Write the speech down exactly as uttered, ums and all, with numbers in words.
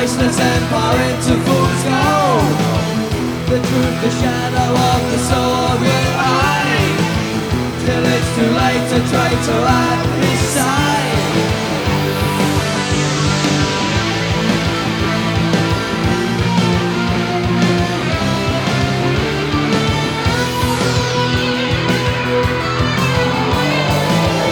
priceless empire into fool's gold. The truth, the shadow of the sword will hide till it's too late to try to hide.